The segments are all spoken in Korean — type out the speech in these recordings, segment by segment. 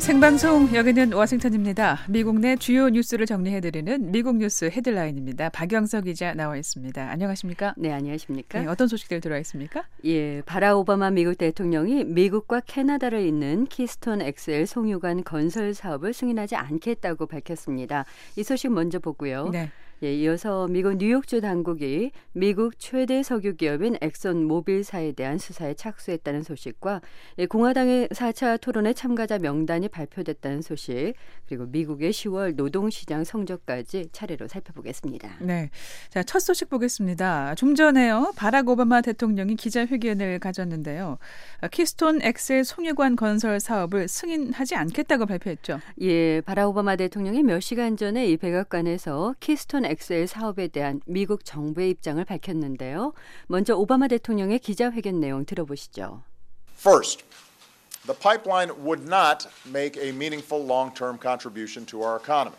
생방송 여기는 워싱턴입니다. 미국 내 주요 뉴스를 정리해드리는 미국 뉴스 헤드라인입니다. 박영석 기자 나와 있습니다. 안녕하십니까? 네, 안녕하십니까? 네, 어떤 소식들 들어와 있습니까? 예, 바락 오바마 미국 대통령이 미국과 캐나다를 잇는 키스톤 XL 송유관 건설 사업을 승인하지 않겠다고 밝혔습니다. 이 소식 먼저 보고요. 네. 예, 이어서 미국 뉴욕주 당국이 미국 최대 석유 기업인 엑선 모빌사에 대한 수사에 착수했다는 소식과 공화당의 4차 토론회 참가자 명단이 발표됐다는 소식, 그리고 미국의 10월 노동시장 성적까지 차례로 살펴보겠습니다. 네, 자, 첫 소식 보겠습니다. 좀 전에요, 바락 오바마 대통령이 기자회견을 가졌는데요. 키스톤 XL 송유관 건설 사업을 승인하지 않겠다고 발표했죠. 예, 바락 오바마 대통령이 몇 시간 전에 이 백악관에서 키스톤 XL 사업에 대한 미국 정부의 입장을 밝혔는데요. 먼저 오바마 대통령의 기자회견 내용 들어보시죠. First, the pipeline would not make a meaningful long-term contribution to our economy.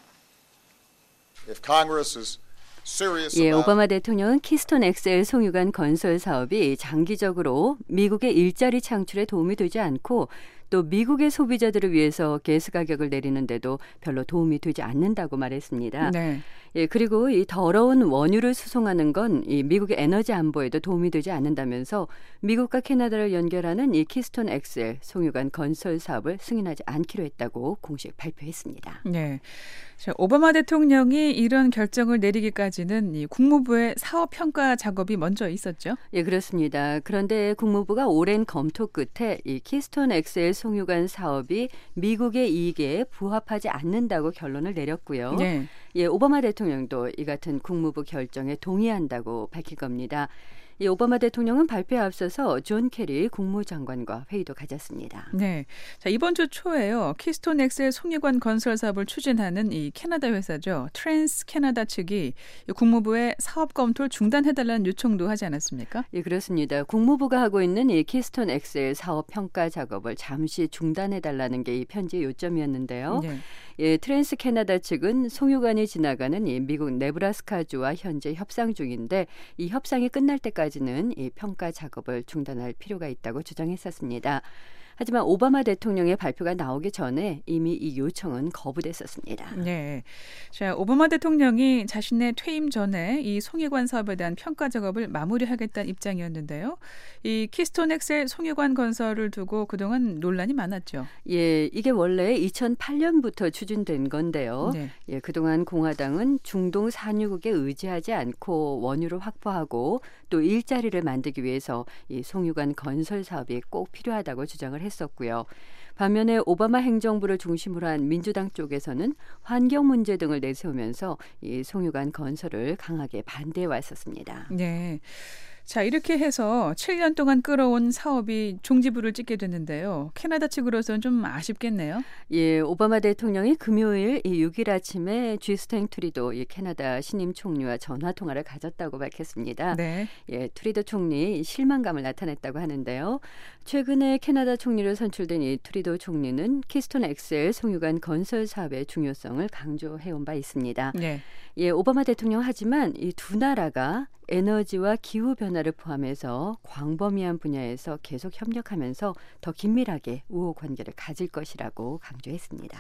If Congress is serious 예, about 오바마 대통령은 키스톤 XL 송유관 건설 사업이 장기적으로 미국의 일자리 창출에 도움이 되지 않고 또 미국의 소비자들을 위해서 가스 가격을 내리는데도 별로 도움이 되지 않는다고 말했습니다. 네. 예, 그리고 이 더러운 원유를 수송하는 건 이 미국의 에너지 안보에도 도움이 되지 않는다면서 미국과 캐나다를 연결하는 이 키스톤 XL 송유관 건설 사업을 승인하지 않기로 했다고 공식 발표했습니다. 네. 자, 오바마 대통령이 이런 결정을 내리기까지는 이 국무부의 사업 평가 작업이 먼저 있었죠. 예, 그렇습니다. 그런데 국무부가 오랜 검토 끝에 이 키스톤 XL 송유관 사업이 미국의 이익에 부합하지 않는다고 결론을 내렸고요. 네. 예, 오바마 대통령도 이 같은 국무부 결정에 동의한다고 밝힐 겁니다. 이 오바마 대통령은 발표에 앞서서 존 케리 국무장관과 회의도 가졌습니다. 네, 자, 이번 주 초에요. 키스톤 XL 송유관 건설 사업을 추진하는 이 캐나다 회사죠. 트랜스 캐나다 측이 국무부에 사업 검토를 중단해달라는 요청도 하지 않았습니까? 예, 그렇습니다. 국무부가 하고 있는 이 키스톤 XL 사업 평가 작업을 잠시 중단해달라는 게 이 편지의 요점이었는데요. 네. 예, 트랜스 캐나다 측은 송유관이 지나가는 이 미국 네브라스카주와 현재 협상 중인데 이 협상이 끝날 때까지는 이 평가 작업을 중단할 필요가 있다고 주장했었습니다. 하지만 오바마 대통령의 발표가 나오기 전에 이미 이 요청은 거부됐었습니다. 네, 자, 오바마 대통령이 자신의 퇴임 전에 이 송유관 사업에 대한 평가 작업을 마무리하겠다는 입장이었는데요. 이 키스톤 XL 송유관 건설을 두고 그동안 논란이 많았죠. 예, 이게 원래 2008년부터 추진된 건데요. 네. 예, 그동안 공화당은 중동 산유국에 의지하지 않고 원유를 확보하고 또 일자리를 만들기 위해서 이 송유관 건설 사업이 꼭 필요하다고 주장을 했었고요. 반면에 오바마 행정부를 중심으로 한 민주당 쪽에서는 환경 문제 등을 내세우면서 이 송유관 건설을 강하게 반대해 왔었습니다. 네. 자, 이렇게 해서 7년 동안 끌어온 사업이 종지부를 찍게 됐는데요. 캐나다 측으로서는 좀 아쉽겠네요. 예, 오바마 대통령이 금요일 이 6일 아침에 주스틴 트루도 이 캐나다 신임 총리와 전화 통화를 가졌다고 밝혔습니다. 네. 예, 트루도 총리 실망감을 나타냈다고 하는데요. 최근에 캐나다 총리로 선출된 이 트루도 총리는 키스톤 XL 송유관 건설 사업의 중요성을 강조해온 바 있습니다. 네. 예, 오바마 대통령 하지만 이 두 나라가 에너지와 기후 변화를 포함해서 광범위한 분야에서 계속 협력하면서 더 긴밀하게 우호 관계를 가질 것이라고 강조했습니다.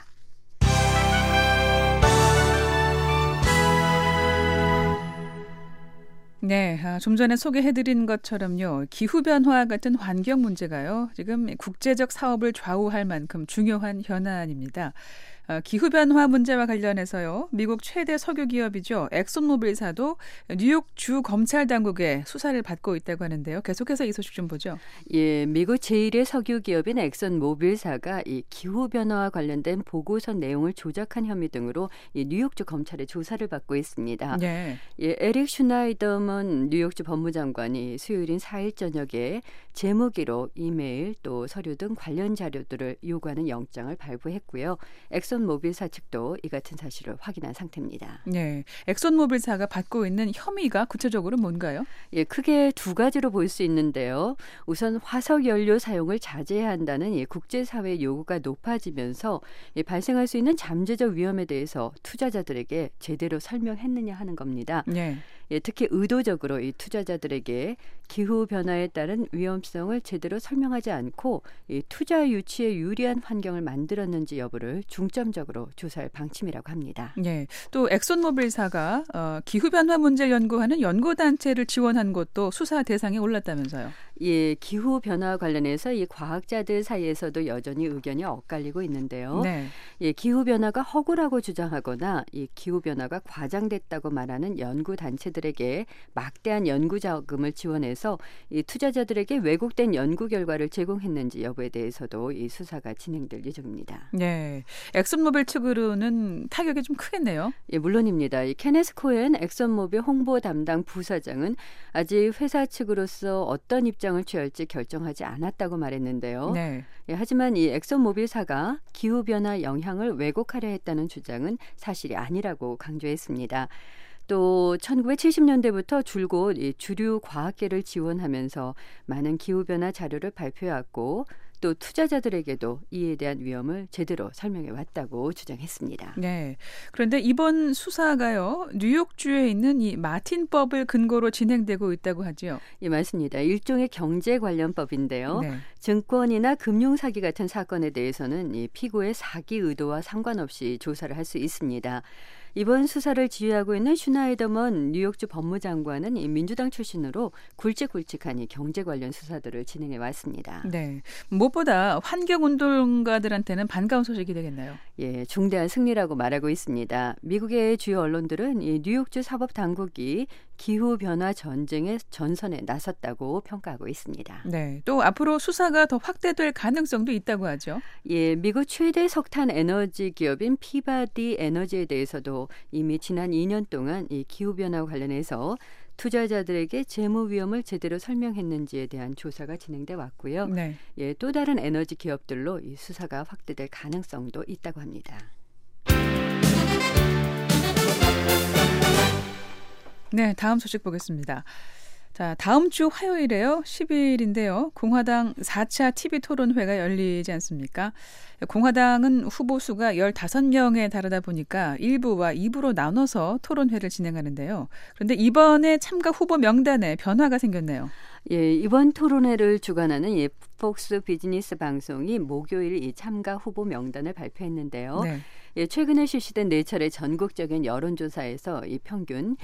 네, 좀 전에 소개해드린 것처럼요. 기후변화 같은 환경 문제가요. 지금 국제적 사업을 좌우할 만큼 중요한 현안입니다. 기후변화 문제와 관련해서요. 미국 최대 석유 기업이죠. 엑손모빌사도 뉴욕 주 검찰 당국의 수사를 받고 있다고 하는데요. 계속해서 이 소식 좀 보죠. 예, 미국 제1의 석유 기업인 엑손모빌사가 이 기후변화와 관련된 보고서 내용을 조작한 혐의 등으로 이 뉴욕주 검찰의 조사를 받고 있습니다. 네. 예, 에릭 슈나이더먼 뉴욕주 법무장관이 수요일인 4일 저녁에 재무기록, 이메일, 또 서류 등 관련 자료들을 요구하는 영장을 발부했고요. 엑손모빌사 측도 이 같은 사실을 확인한 상태입니다. 네, 엑손모빌사가 받고 있는 혐의가 구체적으로 뭔가요? 예, 크게 두 가지로 볼 수 있는데요. 우선 화석 연료 사용을 자제해야 한다는 이 국제사회 요구가 높아지면서 발생할 수 있는 잠재적 위험에 대해서 투자자들에게 제대로 설명했느냐 하는 겁니다. 네. 특히 의도적으로 이 투자자들에게 기후 변화에 따른 위험성을 제대로 설명하지 않고 이 투자 유치에 유리한 환경을 만들었는지 여부를 중점적으로 조사할 방침이라고 합니다. 네, 또 엑손모빌사가 기후 변화 문제를 연구하는 연구 단체를 지원한 것도 수사 대상에 올랐다면서요. 예, 기후 변화 관련해서 이 과학자들 사이에서도 여전히 의견이 엇갈리고 있는데요. 네. 예, 기후 변화가 허구라고 주장하거나 이 기후 변화가 과장됐다고 말하는 연구 단체들에게 막대한 연구 자금을 지원해서 이 투자자들에게 왜곡된 연구 결과를 제공했는지 여부에 대해서도 이 수사가 진행될 예정입니다. 네, 엑슨모빌 측으로는 타격이 좀 크겠네요. 예, 물론입니다. 이 케네스 코엔 엑슨모빌 홍보 담당 부사장은 아직 회사 측으로서 어떤 입장을 취할지 결정하지 않았다고 말했는데요. 네. 예, 하지만 이 엑슨모빌사가 기후변화 영향을 왜곡하려 했다는 주장은 사실이 아니라고 강조했습니다. 또 1970년대부터 줄곧 이 주류 과학계를 지원하면서 많은 기후변화 자료를 발표해왔고 또 투자자들에게도 이에 대한 위험을 제대로 설명해 왔다고 주장했습니다. 네. 그런데 이번 수사가요, 뉴욕주에 있는 이 마틴법을 근거로 진행되고 있다고 하죠. 예, 맞습니다. 일종의 경제 관련법인데요. 네. 증권이나 금융사기 같은 사건에 대해서는 이 피고의 사기 의도와 상관없이 조사를 할 수 있습니다. 이번 수사를 지휘하고 있는 슈나이더먼 뉴욕주 법무장관은 이 민주당 출신으로 굵직굵직한 이 경제 관련 수사들을 진행해 왔습니다. 네. 무엇보다 환경운동가들한테는 반가운 소식이 되겠나요? 예, 중대한 승리라고 말하고 있습니다. 미국의 주요 언론들은 이 뉴욕주 사법당국이 기후변화 전쟁의 전선에 나섰다고 평가하고 있습니다. 네. 또 앞으로 수사가 더 확대될 가능성도 있다고 하죠. 예, 미국 최대 석탄 에너지 기업인 피바디 에너지에 대해서도 이미 지난 2년 동안 이 기후변화와 관련해서 투자자들에게 재무 위험을 제대로 설명했는지에 대한 조사가 진행돼 왔고요. 네. 예, 또 다른 에너지 기업들로 이 수사가 확대될 가능성도 있다고 합니다. 네, 다음 소식 보겠습니다. 자, 다음 주 화요일에요. 10일인데요. 공화당 4차 TV 토론회가 열리지 않습니까? 공화당은 후보 수가 15명에 달하다 보니까 1부와 2부로 나눠서 토론회를 진행하는데요. 그런데 이번에 참가 후보 명단에 변화가 생겼네요. 예, 이번 토론회를 주관하는 이 폭스 비즈니스 방송이 목요일 이 참가 후보 명단을 발표했는데요. 네. 예, 최근에 실시된 4차례 전국적인 여론조사에서 이 평균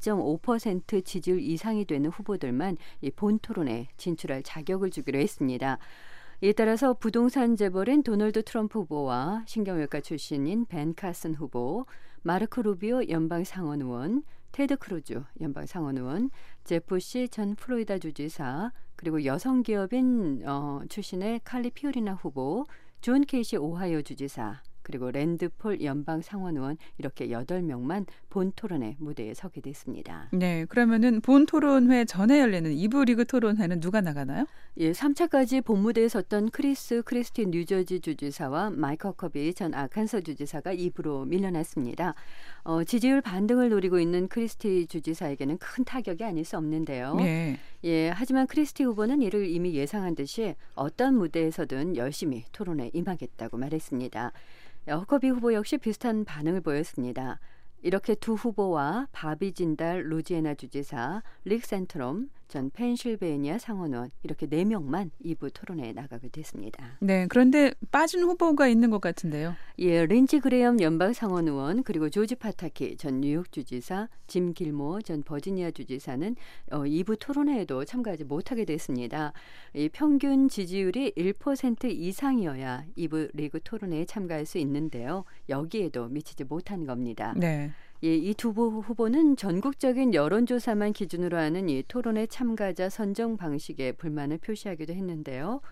2.5% 지지율 이상이 되는 후보들만 이 본 토론에 진출할 자격을 주기로 했습니다. 이에 따라서 부동산 재벌인 도널드 트럼프 후보와 신경외과 출신인 벤 카슨 후보, 마르코 루비오 연방 상원 의원, 테드 크루즈 연방 상원 의원, 제프 씨 전 플로리다 주지사, 그리고 여성 기업인 출신의 칼리 피오리나 후보, 존 케이시 오하이오 주지사, 그리고 랜드 폴 연방 상원 의원 이렇게 8명만 본 토론회 무대에 서게 됐습니다. 네, 그러면은 본 토론회 전에 열리는 2부 리그 토론회는 누가 나가나요? 예, 3차까지 본 무대에 섰던 크리스티 뉴저지 주지사와 마이크 허커비 전 아칸서 주지사가 2부로 밀려났습니다. 지지율 반등을 노리고 있는 크리스티 주지사에게는 큰 타격이 아닐 수 없는데요. 네. 예, 하지만 크리스티 후보는 이를 이미 예상한 듯이 어떤 무대에서든 열심히 토론에 임하겠다고 말했습니다. 허커비 후보 역시 비슷한 반응을 보였습니다. 이렇게 두 후보와 바비 진달 루지애나 주지사, 릭 센트롬 전 펜실베이니아 상원의원 이렇게 4명만 2부 토론회에 나가게 됐습니다. 네, 그런데 빠진 후보가 있는 것 같은데요. 예, 린지 그레엄 연방 상원의원 그리고 조지 파타키 전 뉴욕 주지사, 짐 길모 전 버지니아 주지사는 2부 토론회에도 참가하지 못하게 됐습니다. 이 평균 지지율이 1% 이상이어야 2부 리그 토론회에 참가할 수 있는데요. 여기에도 미치지 못한 겁니다. 네. 예, 이 두 후보는 전국적인 여론조사만 기준으로 하는 이 토론회 참가자 선정 방식에 불만을 표시하기도 했는데요.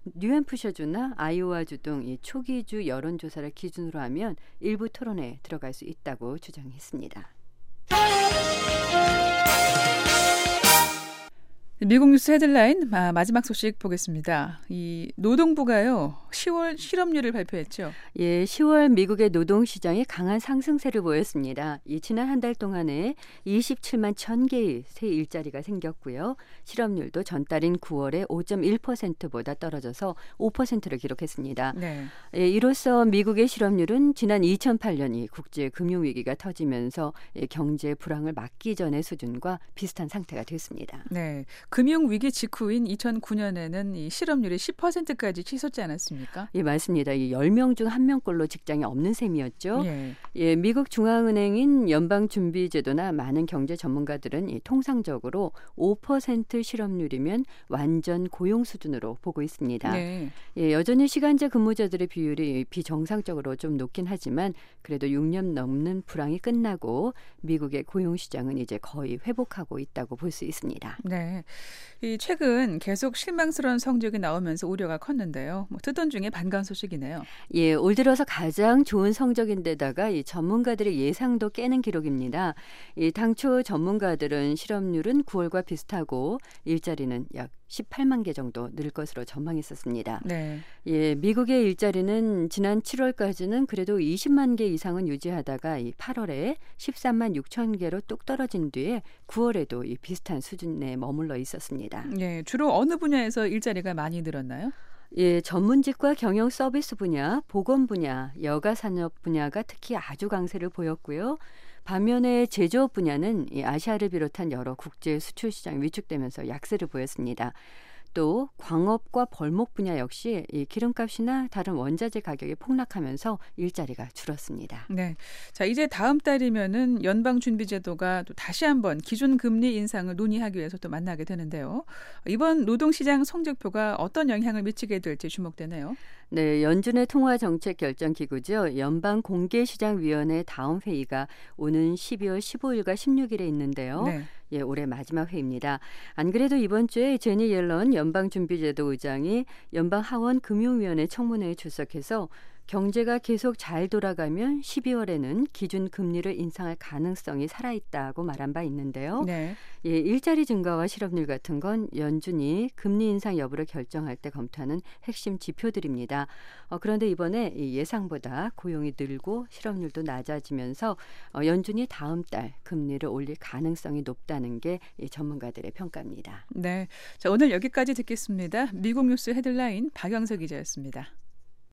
뉴햄프셔주나 아이오와주 등 이 초기주 여론조사를 기준으로 하면 일부 토론회에 들어갈 수 있다고 주장했습니다. 미국 뉴스 헤드라인 마지막 소식 보겠습니다. 이 노동부가요 10월 실업률을 발표했죠. 예, 10월 미국의 노동시장이 강한 상승세를 보였습니다. 지난 한 달 동안에 27만 1,000개의 새 일자리가 생겼고요. 실업률도 전달인 9월에 5.1%보다 떨어져서 5%를 기록했습니다. 네. 예, 이로써 미국의 실업률은 지난 2008년 국제 금융위기가 터지면서 경제 불황을 막기 전의 수준과 비슷한 상태가 됐습니다. 네. 금융위기 직후인 2009년에는 이 실업률이 10%까지 치솟지 않았습니까? 예, 맞습니다. 이 10명 중 1명꼴로 직장이 없는 셈이었죠. 예. 예, 미국 중앙은행인 연방준비제도나 많은 경제 전문가들은 통상적으로 5% 실업률이면 완전 고용 수준으로 보고 있습니다. 네. 예, 여전히 시간제 근무자들의 비율이 비정상적으로 좀 높긴 하지만 그래도 6년 넘는 불황이 끝나고 미국의 고용 시장은 이제 거의 회복하고 있다고 볼 수 있습니다. 네. 이 최근 계속 실망스러운 성적이 나오면서 우려가 컸는데요. 듣던 중에 반가운 소식이네요. 예, 올 들어서 가장 좋은 성적인데다가 이 전문가들의 예상도 깨는 기록입니다. 당초 전문가들은 실업률은 9월과 비슷하고 일자리는 약 18만 개 정도 늘 것으로 전망했었습니다. 네. 예, 미국의 일자리는 지난 7월까지는 그래도 20만 개 이상은 유지하다가 8월에 13만 6천 개로 뚝 떨어진 뒤에 9월에도 비슷한 수준에 머물러 있었습니다. 예, 주로 어느 분야에서 일자리가 많이 늘었나요? 예, 전문직과 경영 서비스 분야, 보건 분야, 여가 산업 분야가 특히 아주 강세를 보였고요. 반면에 제조업 분야는 아시아를 비롯한 여러 국제 수출 시장이 위축되면서 약세를 보였습니다. 또 광업과 벌목 분야 역시 기름값이나 다른 원자재 가격이 폭락하면서 일자리가 줄었습니다. 네. 자, 이제 다음 달이면은 연방준비제도가 또 다시 한번 기준금리 인상을 논의하기 위해서 또 만나게 되는데요. 이번 노동시장 성적표가 어떤 영향을 미치게 될지 주목되네요. 네, 연준의 통화정책결정기구죠. 연방공개시장위원회 다음 회의가 오는 12월 15일과 16일에 있는데요. 네. 예, 올해 마지막 회의입니다. 안 그래도 이번 주에 제니 옐런 연방준비제도 의장이 연방하원금융위원회 청문회에 출석해서 경제가 계속 잘 돌아가면 12월에는 기준 금리를 인상할 가능성이 살아있다고 말한 바 있는데요. 네. 예, 일자리 증가와 실업률 같은 건 연준이 금리 인상 여부를 결정할 때 검토하는 핵심 지표들입니다. 그런데 이번에 예상보다 고용이 늘고 실업률도 낮아지면서 연준이 다음 달 금리를 올릴 가능성이 높다는 게 전문가들의 평가입니다. 네. 자, 오늘 여기까지 듣겠습니다. 미국 뉴스 헤드라인 박영석 기자였습니다.